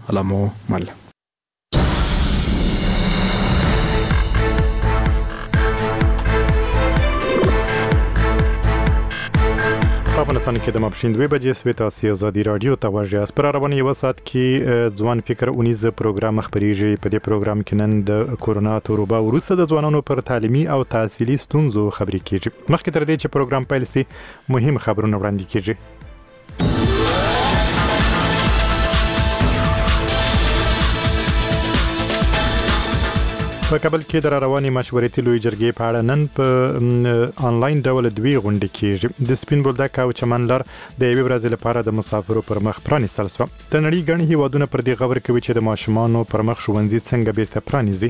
علامو مل. په افغانستان کې د ماپښین 2 بجې سوي تاسو ازادي رادیو ته واژه پر رواني یو سات کې ځوان فکر اونیز پروګرام خبريږي. په دې پروګرام کې نن د کورونا توروبا وروسته د ځوانانو پر تعلیمي او تحصیلي ستونزو خبري کیږي. مخکې تر دې چې پروګرام پیل شي مهم خبرونه وړاندې کیږي. په کابل کې د رواني مشورتي لوی جرګې په اړه نن په انلاین ډول دوی غونډې کیږي. د سپین بولدک او چمن لار د یوې ورځې لپاره د مسافرو پر مخ پرانیستل شو. د نړۍ ګڼ هیوادونه پر دې خبر کوي چې د ماشومانو پر مخ ښوونځي څنګه بیرته پرانیزي.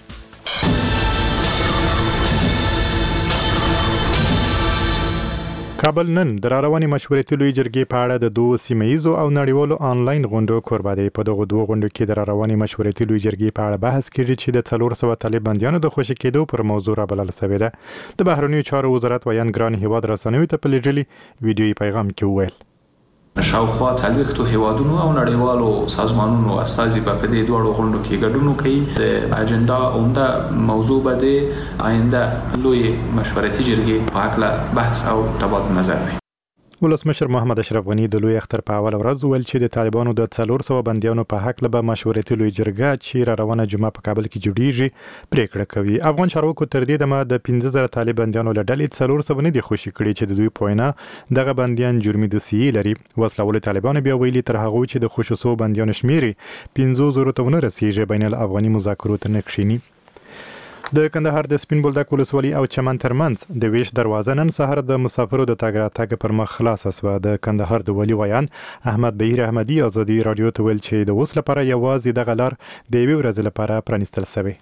کابل نن د رواني مشورتي لوی جرګې په اړه د دوه سیمه‌یزو او نړیوالو انلاین غونډو کوربه دی. په دغه دوه غونډو کې د رواني مشورتي لوی جرګې په اړه بحث کیږي چې د 400 طالب بندیانو د خوشی کېدو پر موضوع را بلل شوې ده. د بهرنیو چارو وزارت ویان ګران هیواد رسنیو ته په لېږلي ویډیويي پیغام کې وویل شاوخوا څلوېښتو هیوادونو او نړیوالو سازمانونو استازي په دې دوه غونډو کې ګډون کوي. د اجنډا عمده موضوع به د آینده لوی مشورتي جرګې په اړه بحث او تبادله نظر وي. ولسمشر محمد اشرف غنی د لوی اختر په اول ورځ ویل چې د طالبانو د 400 بندیانو په حق له مشورتي لوی جرګه چې را روانه جمعه په کابل کې جوړیږي پریکړه کوي. افغان چارواکو تر دې دمه د 15000 طالب بندیانو له ډلې 400 نه دي خوشي کړي چې د دوی پوینه دغه بندیان جرمي دوسیې لري. وسلوال طالبانو بیا ویلي تر هغه چې د خوشو بندیانو شمیري 500 ته ونه رسیږي بین الافغاني مذاکرات نه کښینی. د کندهار د سپین بولدک ولسوالۍ او چمن ترمنځ د ویش دروازه نن سهار د مسافرو د تګ راتګ پر مخ خلاص شوه. د کندهار د ولی ویان احمد بهیر احمدي ازادي رادیو ته ویل چې د اوس لپاره یوازې دغه لار د یوې ورځې لپاره پرانیستل شوی.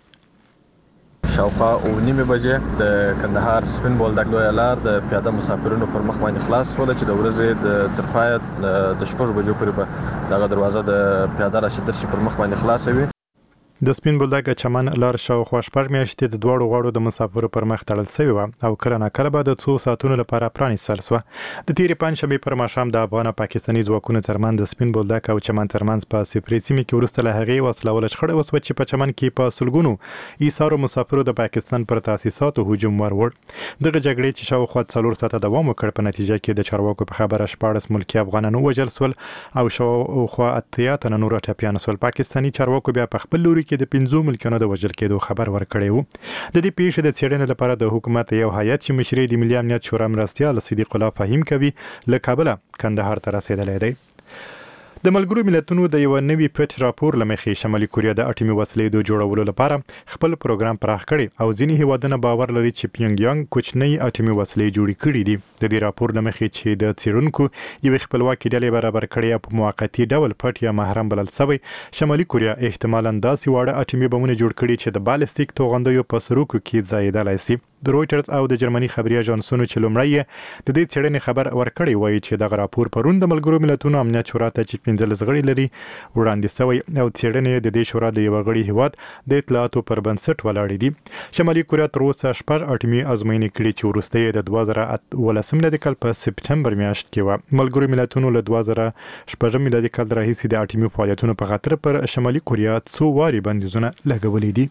شاوخوا 9 بجې د کندهار سپین بولدک لوی لار د پیاده مسافرینو پر مخ باندې خلاص شول چې د ورځې د تر پایه د 6 بجو پورې به دغه دروازه د پیاده راشدر چې پر مخ باندې خلاص وي. د سپین بولدک چمن لار شاوخوا شپږ میاشتې د دوړو غاړو د مسافرو پر مخ تړل شوی و او کله ناکله به د 2 ساعتونو لپاره پرانیستل شو. د تیرې پنځشنبې پر ماښام د افغان او پاکستاني ځواکونو ترمنځ د سپین بولدک او چمن ترمنځ په سپری سیمه کې ورسته له هغې وسلوال شخړه وسوه چې په چمن کې په سلګونو ایثارو مسافرو د پاکستان پر تاسیساتو هجوم ورور. دغه جګړې چې شاوخوا 4 ساعته دوام وکړ په نتیجه کې د چارواکو په خبره 14 ملکی افغانانو وژل شول او شاوخوا 8 تنه نور ټپیان شول. پاکستاني چارواکو بیا په خپل لوري کې د 15 ملکیانو د وژل کېدو خبر ورکړی وو. د دې پیښې د څېړنې لپاره د حکومت یو هیئت چې مشري د ملي امنیت شورا مرستیال صدیق الله فهیم کوي له کابل کندهار ته رسیدلی دی. د ملګرو ملتونو د یو نوي پټ راپور لمخې شمالي کوریا د اټومي وسلې د جوړولو لپاره خپل پروګرام پراخ کړي او ځینې هیوادونه باور لري چې پیونګ یانګ کوچنۍ اټومي وسلې جوړې کړې دي. د دې راپور لمخې چې د څېړونکو یو خپلواکي ډلې برابر کړي په موقتی ډول پټ یا محرم بلل شوی شمالي کوریا احتمالاً داسې واړه اټومي بمونه جوړ کړي چې د بالستیک توغندیو په سروکو کې ځایېدلی شي. د رويټرز او د جرمني خبري اژانسونو چې لومړی د دې څېړنې خبر ورکړی وایي چې دغه راپور پرون د ملګرو ملتونو امنیت شورا ته چې 15 غړي لري وړاندې شوی او څېړنې د دې شورا د یو غړي هیواد د اطلاعاتو پر بنسټ ولاړې دي. شمالي کوریا تر اوسه 6 اټومي ازموینې کړې چې وروسته د 2018 میلادي کال په سپټمبر میاشت کې و. ملګرو ملتونو له 2018 میلادي کال راهیسې د اټومي فعالیتونو په خاطر پر شمالي کوریا څو واري بندیزونه لګولې دي.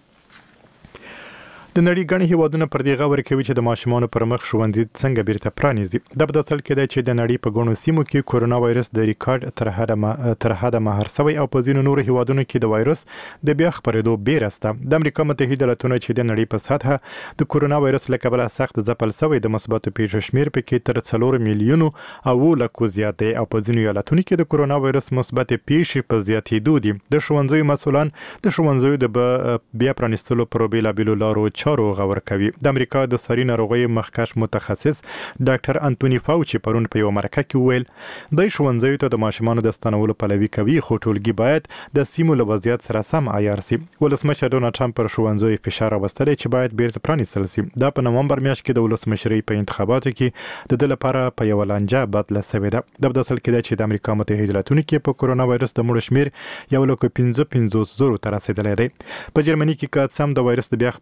د نړۍ ګڼ هیوادونه پر دې غور کوي چې د ماشومانو پر مخ ښوونځي څنګه بیرته پرانیزي. د بداصل کې دی چې د نړۍ په ګڼو سیمو کې کورونا وایرس د ریکارډ تر حده مهار شوی او په ځینو نورو هیوادونو کې د وایرس د بیا خپرېدو بیره شته. د امریکا متحده ایالاتونو چې د نړۍ په سطحه د کورونا وایرس له کبله سخت ځپل شوی د مثبتو پیښو شمیر پکې تر 4 میلیونو او لکو زیات دی او په ځینو ایالاتونو کې د کورونا وایرس مثبت پیښې په زیاتېدو دي. د ښوونځیو مسؤلان د ښوونځیو د بیا پرانیستلو پر بیلابیلو لارو چارو غور کوي. د امریکا د ساري ناروغیو مخکښ متخصص ډاکټر انټونی فاوچي پرون په یو مرکه کې ویل د ښوونځیو ته د ماشومانو د ستنولو پلوي کوي خو ټولګي باید د سیمو له وضعیت سره سم عیار شي. ولسمشر ډونالډ ټرمپ پر ښوونځیو فشار راوستلی چې باید بیرته پرانیستل شي. دا په نومبر میاشت کې د ولسمشرۍ په انتخاباتو کې د ده لپاره په یوه لانجه بدله شوې ده. د بداصل کې ده چې د امریکا متحده ایالاتونو کې په کورونا وایرس د مړو شمیر 1,55,000 ته رسیدلی دی. په جرمني کې که څه هم د وایرس د بیا خپرېدو بیره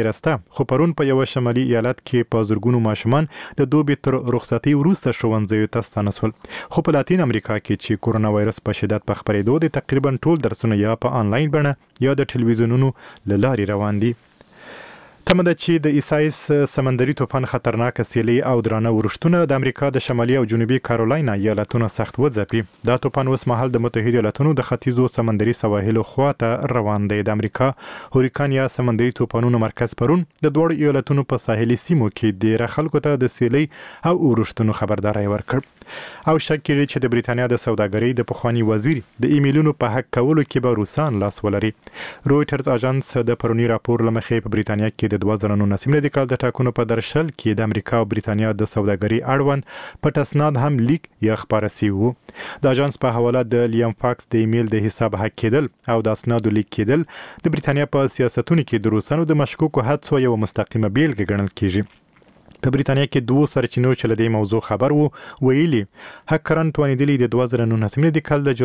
ډېره سته، خو پرون په یو شمالي ایالت کې په زرګونو ماشومان د دوبي تر رخصتۍ وروسته ښوونځیو ته ستانه شول. خو په لاتین امریکا کې چې کورونا وایرس په شدت په خپرېدو دی، تقریبا ټول درسونه یا په آنلاین بڼه یا د ټلویزیونونو له لارې روان دي. تمه ده چې د ایسایس سمندري طوفان خطرناک سیلۍ او درانه ورښتونه د امریکا د شمالي او جنوبي کارولاینا ایالتونه سخت وځپي. دا طوفان اوس مهال د متحده ایالاتونو د ختیځو سمندري سواحلو خواته روان دی. د امریکا هوریکان یا سمندري طوفانونو مرکز پرون د دواړو ایالتونو په ساحلي سیمو کې ډېره خلکو ته د سیلۍ او ورښتونو خبرداری ورکړ. او شک کېږي چې د بریتانیا د سوداګرۍ د پخواني وزیر د ایمیلونو په حق کولو کې به روسان لاس ولري. رویټرز اژانس د پرونی راپور لمخې په بریتانیا کې د 2019 میلادي کال د ټاکنو په درشل کې د امریکا او بریتانیا د سوداګرۍ اړوند پټ اسناد هم لیک یا خپاره شوي وو. د اژانس په حواله د لیام فاکس د ایمیل د حساب حق کېدل او د اسنادو لیک کېدل د بریتانیا په سیاستونو کې د روسانو د مشکوکو حدسو یو مستقیمه بیلګه ګڼل کېږي. په بریتانیا کې دوه سرچینو چې له دې موضوع خبر وو ویلي هکران توانېدلي د 2019 میلادي کال د